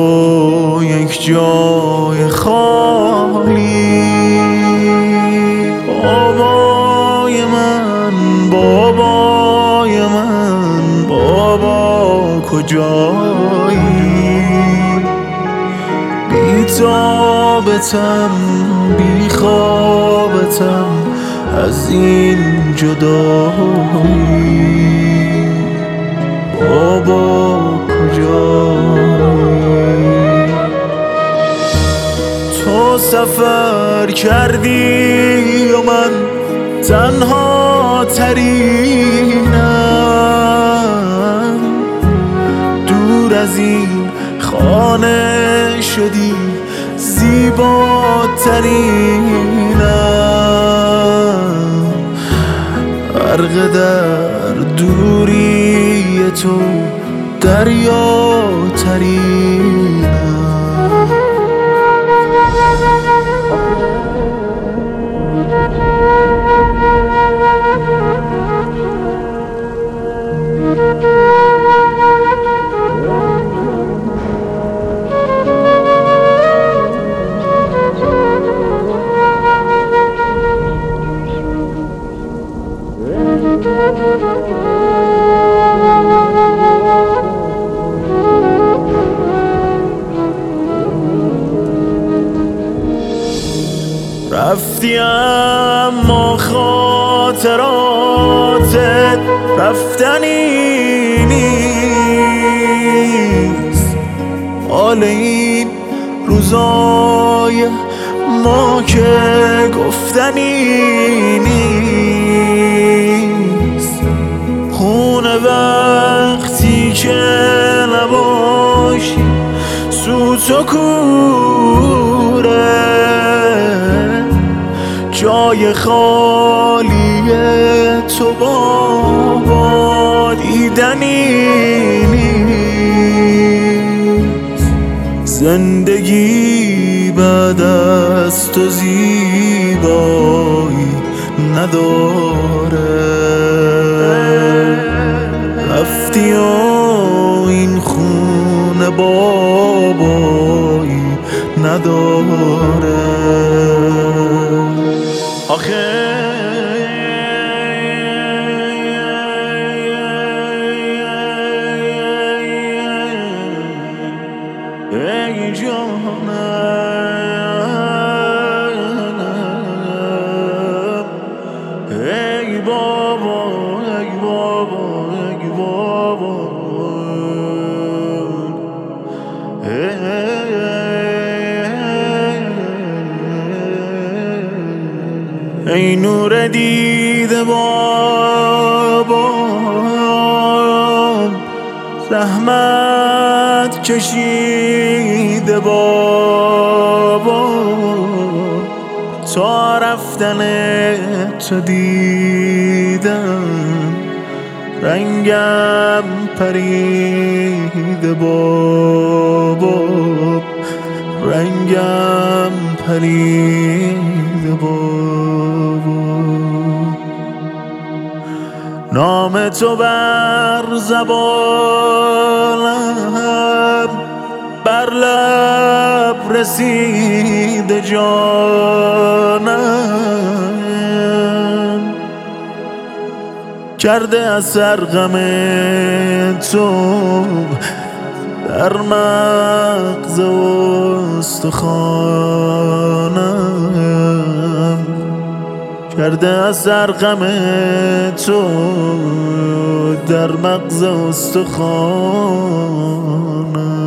یک جای خالی. بابای من، بابای من، بابا کجایی؟ بی تابتم، بی خوابتم از این جدایی. بابا کجایی؟ تو سفر کردی و من تنها ترینم. دور از این خانه شدی زیباترینم. غرق در دوری تو دریاترینم. رفتی اما خاطراتت رفتنی نیست. حال این روزای ما که گفتنی نیست. خونه وقتی که نباشی سوت و کوره. جای خالی تو بابا دیدنی نیست. زندگی بعد از تو زیبایی نداره. رفتی و این خونه بابایی نداره. آخه ای جانم، ای بابا، ای بابا، ای بابا، ای نور دیده بابا. زحمت کشیده بابا. تا رفتن تو دیدم رنگم پریده بابا. رنگم پریده بابا. نام تو بر زبانم، بر لب رسیده جانم. کرده اثر غم تو در مغز و استخوانم. کرده اثر غم تو در مغز و استخوانم.